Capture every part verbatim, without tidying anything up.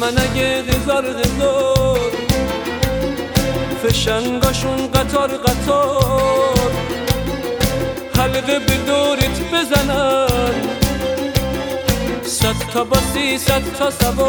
اگه هزار هزار فشنگاشون قطار قطار حلقه به دورت بزنن، صد تا باسی صد تا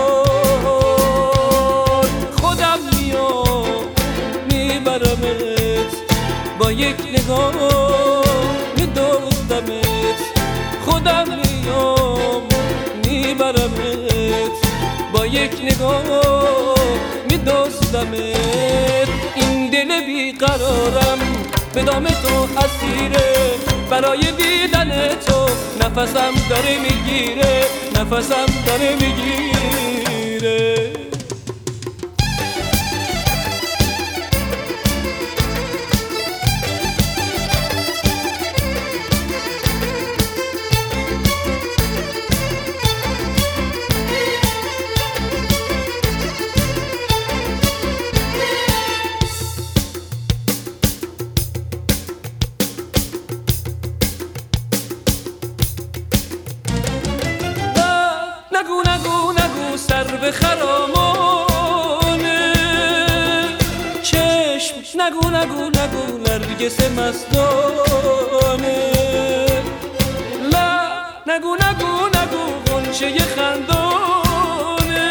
سوار. خودم میام میبرمت، با یک نگاه میدوزدمت. خودم میام میبرمت، با یک نگاه میدوزدمت. این دل بیقرارم به دام تو اسیره، برای دیدن تو نفسم داره میگیره، نفسم داره میگیره. نگو نگو نگو سر به خرامانه چشم، نگو نگو نگو نرگس مستانه. لا نگو نگو نگو غنچه خندانه.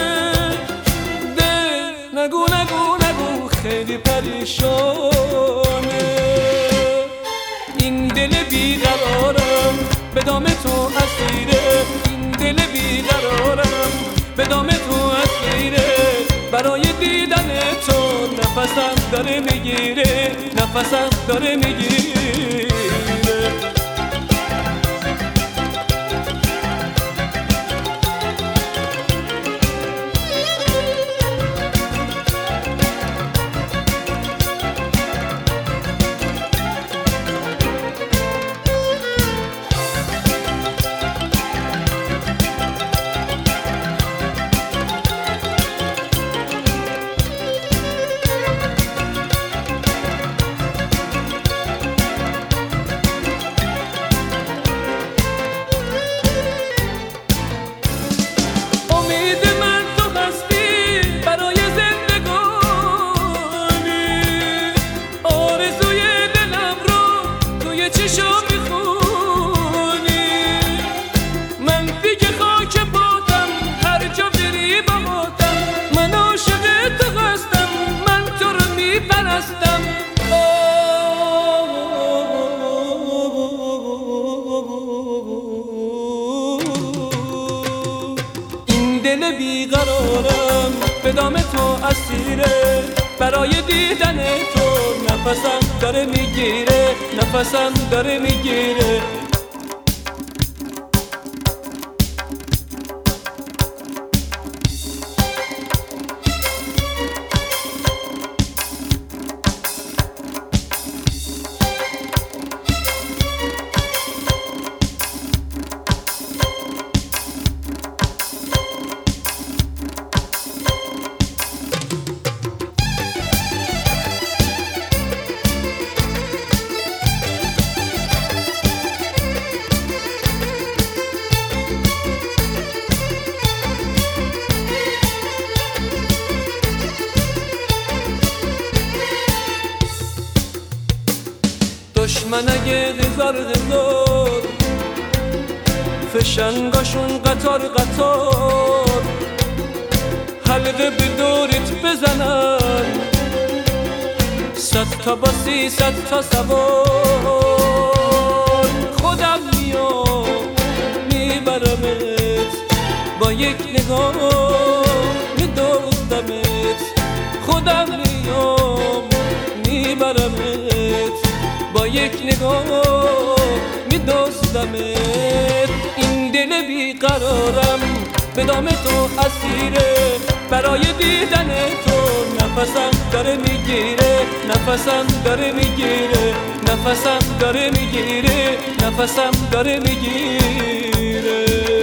دل نگو نگو نگو خیلی پریشانه. این دل بیقرارم به دام تو اسیره، دل بیقرارم به دام تو اسیره، برای دیدن تو نفسم داره میگیره، نفسم داره میگیره. دل بیقرارم به دام تو اسیره، برای دیدن تو نفسم داره میگیره، نفسم داره میگیره. دشمن اگه هزار هزار فشنگاشون قطار قطار حلقه به دورت بزنن، صد تا باسی صد تا سوار. خودم میام میبرمت، با یک نگاه میدوزدمت. خودم میام میبرمت، با یک نگاه میدوزدمت. این دل بیقرارم به دام تو اسیره، برای دیدن تو نفسم داره میگیره، نفسم داره میگیره، نفسم داره میگیره، نفسم داره میگیره.